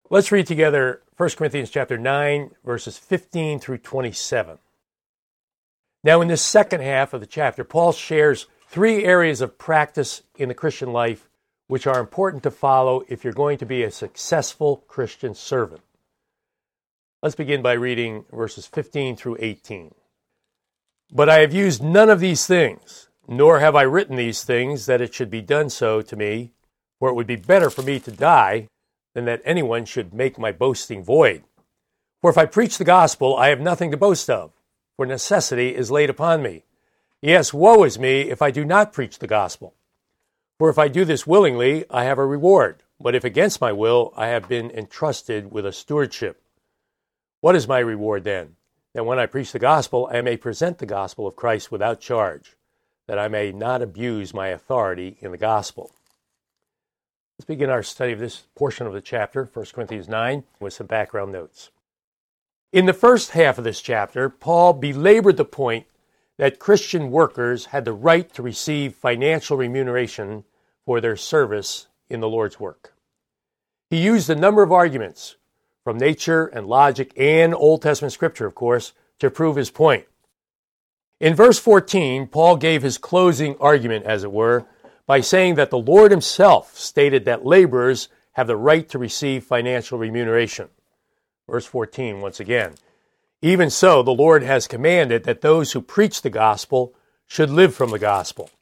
Let's read together 1 Corinthians chapter 9, verses 15 through 27. Now, in this second half of the chapter, Paul shares three areas of practice in the Christian life which are important to follow if you're going to be a successful Christian servant. Let's begin by reading verses 15 through 18. But I have used none of these things, nor have I written these things that it should be done so to me, for it would be better for me to die than that anyone should make my boasting void. For if I preach the gospel, I have nothing to boast of, for necessity is laid upon me. Yes, woe is me if I do not preach the gospel. For if I do this willingly, I have a reward, but if against my will, I have been entrusted with a stewardship. What is my reward then? That when I preach the gospel, I may present the gospel of Christ without charge, that I may not abuse my authority in the gospel. Let's begin our study of this portion of the chapter, 1 Corinthians 9, with some background notes. In the first half of this chapter, Paul belabored the point that Christian workers had the right to receive financial remuneration for their service in the Lord's work. He used a number of arguments from nature and logic and Old Testament scripture, of course, to prove his point. In verse 14, Paul gave his closing argument, as it were, by saying that the Lord himself stated that laborers have the right to receive financial remuneration. Verse 14, once again. Even so, the Lord has commanded that those who preach the gospel should live from the gospel.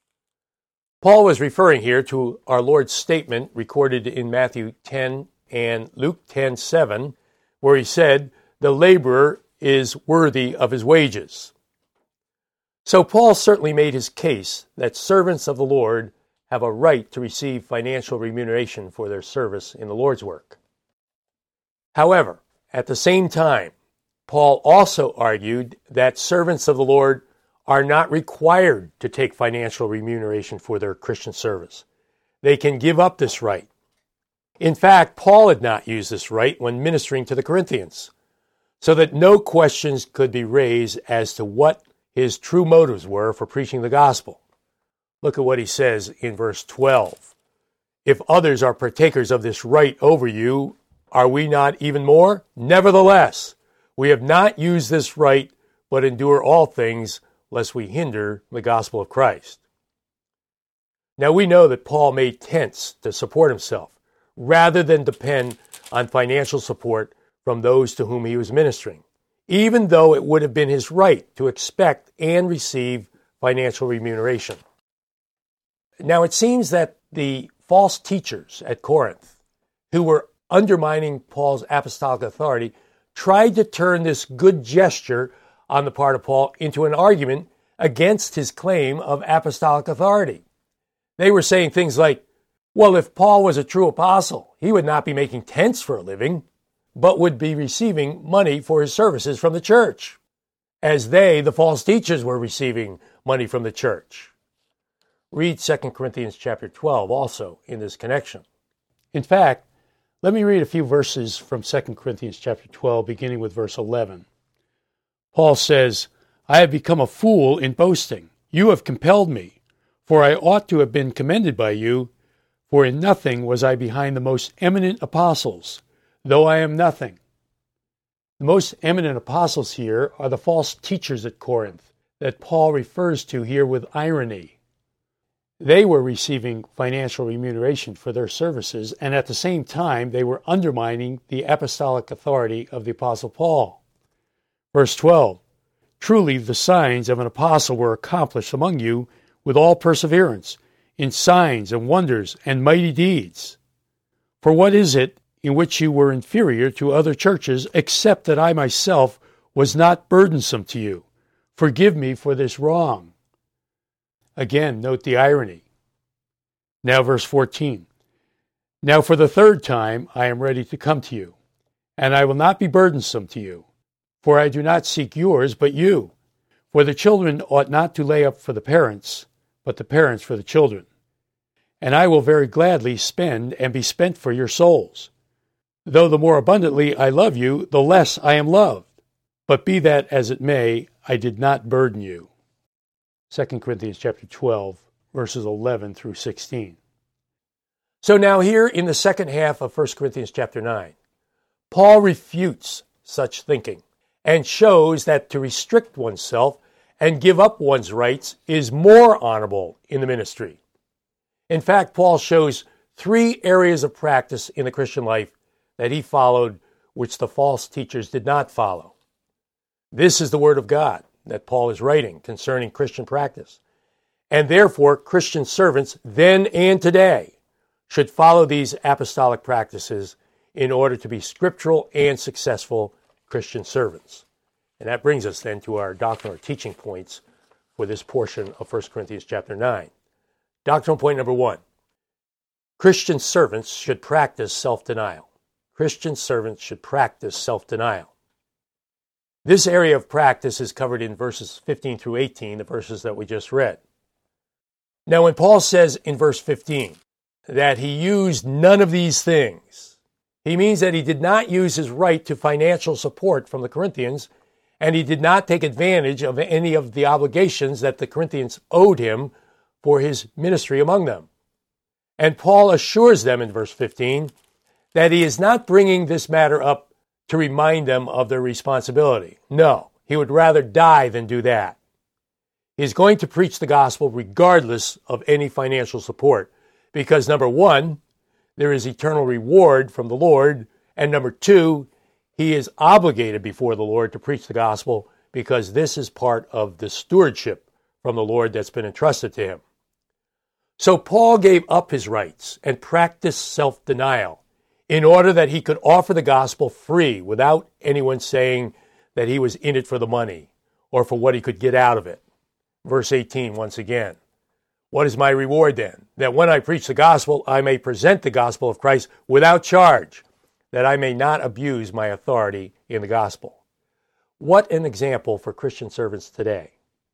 Paul was referring here to our Lord's statement recorded in Matthew 10 and Luke 10:7, where he said, the laborer is worthy of his wages. So Paul certainly made his case that servants of the Lord have a right to receive financial remuneration for their service in the Lord's work. However, at the same time, Paul also argued that servants of the Lord are not required to take financial remuneration for their Christian service. They can give up this right. In fact, Paul had not used this right when ministering to the Corinthians, so that no questions could be raised as to what his true motives were for preaching the gospel. Look at what he says in verse 12. If others are partakers of this right over you, are we not even more? Nevertheless, we have not used this right, but endure all things, lest we hinder the gospel of Christ. Now we know that Paul made tents to support himself, rather than depend on financial support from those to whom he was ministering, even though it would have been his right to expect and receive financial remuneration. Now it seems that the false teachers at Corinth, who were undermining Paul's apostolic authority, tried to turn this good gesture on the part of Paul into an argument against his claim of apostolic authority. They were saying things like, well, if Paul was a true apostle, he would not be making tents for a living, but would be receiving money for his services from the church, as they, the false teachers, were receiving money from the church. Read 2 Corinthians chapter 12 also in this connection. In fact, let me read a few verses from 2 Corinthians chapter 12, beginning with verse 11. Paul says, I have become a fool in boasting. You have compelled me, for I ought to have been commended by you, for in nothing was I behind the most eminent apostles, though I am nothing. The most eminent apostles here are the false teachers at Corinth that Paul refers to here with irony. They were receiving financial remuneration for their services, and at the same time they were undermining the apostolic authority of the Apostle Paul. Verse 12, truly the signs of an apostle were accomplished among you with all perseverance, in signs and wonders and mighty deeds. For what is it in which you were inferior to other churches, except that I myself was not burdensome to you? Forgive me for this wrong. Again, note the irony. Now verse 14. Now for the third time I am ready to come to you, and I will not be burdensome to you, for I do not seek yours, but you. For the children ought not to lay up for the parents, but the parents for the children. And I will very gladly spend and be spent for your souls. Though the more abundantly I love you, the less I am loved. But be that as it may, I did not burden you. 2 Corinthians chapter 12, verses 11 through 16. So now here in the second half of 1 Corinthians chapter 9, Paul refutes such thinking and shows that to restrict oneself and give up one's rights is more honorable in the ministry. In fact, Paul shows 3 areas of practice in the Christian life that he followed, which the false teachers did not follow. This is the word of God that Paul is writing concerning Christian practice. And therefore, Christian servants then and today should follow these apostolic practices in order to be scriptural and successful Christian servants. And that brings us then to our doctrinal teaching points for this portion of 1 Corinthians chapter 9. Doctrinal point number 1. Christian servants should practice self-denial. Christian servants should practice self-denial. This area of practice is covered in verses 15 through 18, the verses that we just read. Now, when Paul says in verse 15 that he used none of these things, he means that he did not use his right to financial support from the Corinthians, and he did not take advantage of any of the obligations that the Corinthians owed him for his ministry among them. And Paul assures them in verse 15 that he is not bringing this matter up to remind them of their responsibility. No, he would rather die than do that. He's going to preach the gospel regardless of any financial support because, number 1, there is eternal reward from the Lord, and number 2, he is obligated before the Lord to preach the gospel because this is part of the stewardship from the Lord that's been entrusted to him. So Paul gave up his rights and practiced self-denial in order that he could offer the gospel free without anyone saying that he was in it for the money or for what he could get out of it. Verse 18, once again. What is my reward then? That when I preach the gospel, I may present the gospel of Christ without charge, that I may not abuse my authority in the gospel. What an example for Christian servants today.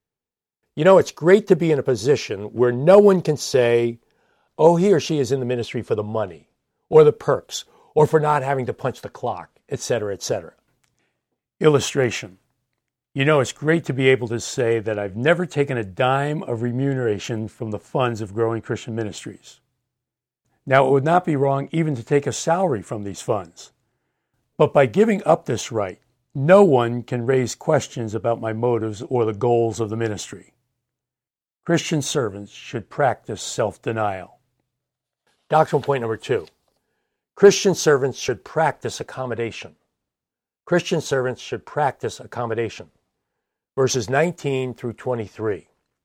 You know, it's great to be in a position where no one can say, oh, he or she is in the ministry for the money, or the perks, or for not having to punch the clock, etc., etc. Illustration. You know, it's great to be able to say that I've never taken a dime of remuneration from the funds of growing Christian ministries. Now, it would not be wrong even to take a salary from these funds. But by giving up this right, no one can raise questions about my motives or the goals of the ministry. Christian servants should practice self-denial. Doctrinal point number 2. Christian servants should practice accommodation. Christian servants should practice accommodation. Verses 19 through 23.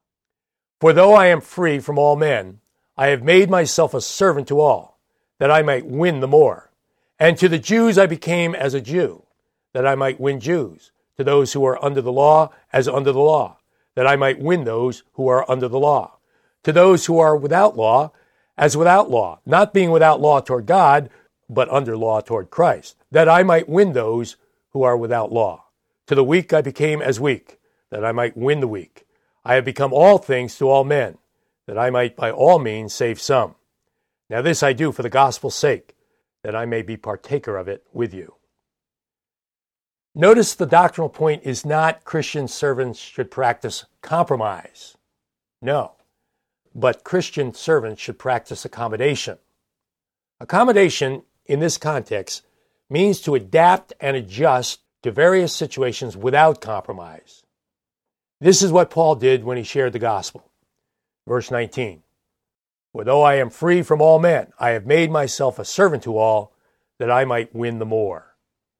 For though I am free from all men, I have made myself a servant to all, that I might win the more. And to the Jews I became as a Jew, that I might win Jews. To those who are under the law, as under the law, that I might win those who are under the law. To those who are without law, as without law, not being without law toward God, but under law toward Christ, that I might win those who are without law. To the weak I became as weak, that I might win the weak. I have become all things to all men, that I might by all means save some. Now this I do for the gospel's sake, that I may be partaker of it with you. Notice the doctrinal point is not Christian servants should practice compromise. No, but Christian servants should practice accommodation. Accommodation, in this context, means to adapt and adjust to various situations without compromise. This is what Paul did when he shared the gospel. Verse 19, for though I am free from all men, I have made myself a servant to all, that I might win the more.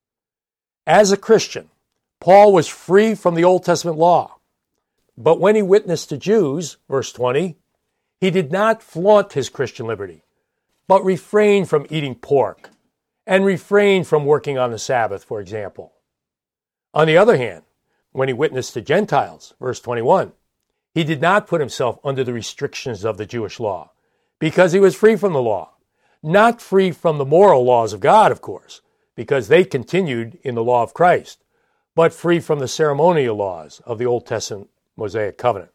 As a Christian, Paul was free from the Old Testament law. But when he witnessed to Jews, verse 20, he did not flaunt his Christian liberty, but refrained from eating pork and refrained from working on the Sabbath, for example. On the other hand, when he witnessed to Gentiles, verse 21, he did not put himself under the restrictions of the Jewish law because he was free from the law. Not free from the moral laws of God, of course, because they continued in the law of Christ, but free from the ceremonial laws of the Old Testament Mosaic covenant.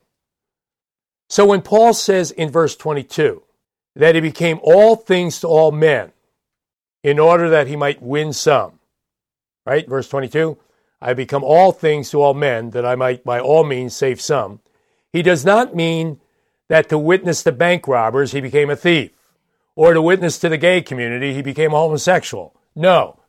So when Paul says in verse 22 that he became all things to all men in order that he might win some, right? Verse 22, I become all things to all men that I might by all means save some. He does not mean that to witness to bank robbers he became a thief, or to witness to the gay community he became a homosexual. No,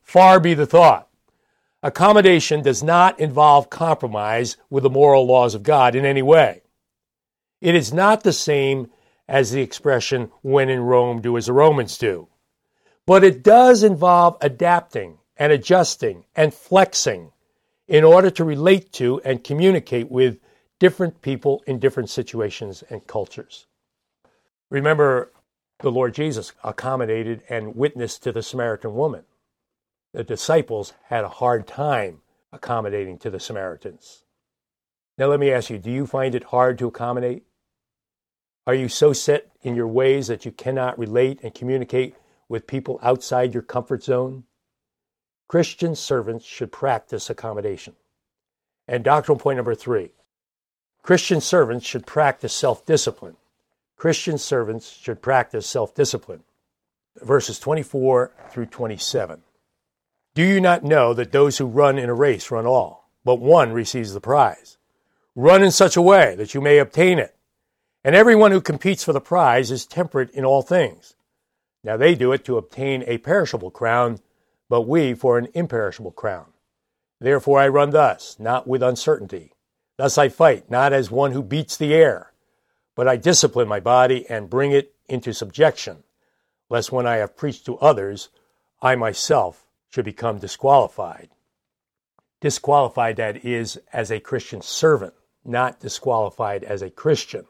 Far be the thought. Accommodation does not involve compromise with the moral laws of God in any way. It is not the same as the expression, when in Rome, do as the Romans do. But it does involve adapting and adjusting and flexing in order to relate to and communicate with different people in different situations and cultures. Remember, the Lord Jesus accommodated and witnessed to the Samaritan woman. The disciples had a hard time accommodating to the Samaritans. Now let me ask you, do you find it hard to accommodate? Are you so set in your ways that you cannot relate and communicate with people outside your comfort zone? Christian servants should practice accommodation. And doctrinal point number 3, Christian servants should practice self-discipline. Christian servants should practice self-discipline. Verses 24 through 27. Do you not know that those who run in a race run all, but one receives the prize? Run in such a way that you may obtain it. And everyone who competes for the prize is temperate in all things. Now they do it to obtain a perishable crown, but we for an imperishable crown. Therefore I run thus, not with uncertainty. Thus I fight, not as one who beats the air, but I discipline my body and bring it into subjection, lest when I have preached to others, I myself should become disqualified. Disqualified, that is, as a Christian servant, not disqualified as a Christian.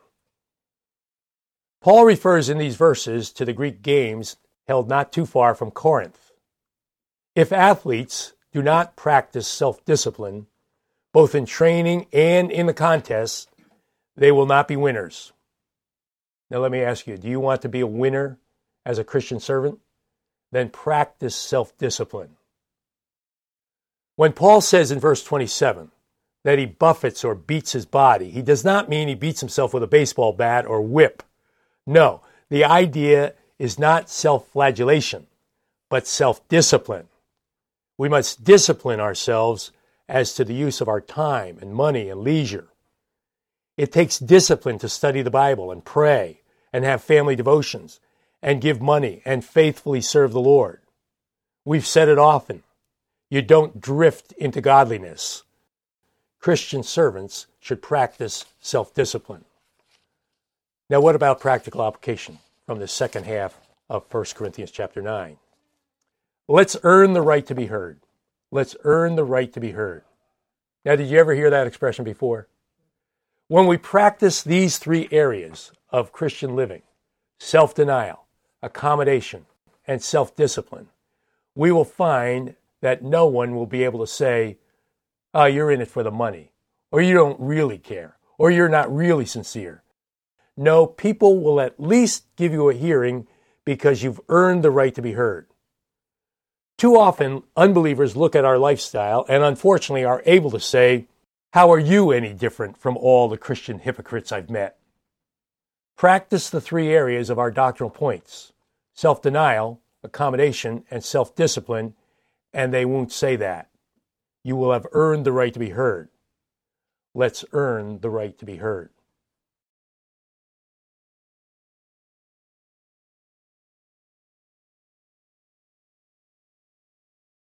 Paul refers in these verses to the Greek games held not too far from Corinth. If athletes do not practice self-discipline, both in training and in the contests, they will not be winners. Now let me ask you, do you want to be a winner as a Christian servant? Then practice self-discipline. When Paul says in verse 27 that he buffets or beats his body, he does not mean he beats himself with a baseball bat or whip. No, the idea is not self-flagellation, but self-discipline. We must discipline ourselves as to the use of our time and money and leisure. It takes discipline to study the Bible and pray and have family devotions and give money and faithfully serve the Lord. We've said it often. You don't drift into godliness. Christian servants should practice self-discipline. Now, what about practical application from the second half of 1 Corinthians chapter 9? Let's earn the right to be heard. Let's earn the right to be heard. Now, did you ever hear that expression before? When we practice these 3 areas of Christian living, self-denial, accommodation, and self-discipline, we will find that no one will be able to say, oh, you're in it for the money, or you don't really care, or you're not really sincere. No, people will at least give you a hearing because you've earned the right to be heard. Too often, unbelievers look at our lifestyle and unfortunately are able to say, how are you any different from all the Christian hypocrites I've met? Practice the 3 areas of our doctrinal points, self-denial, accommodation, and self-discipline, and they won't say that. You will have earned the right to be heard. Let's earn the right to be heard.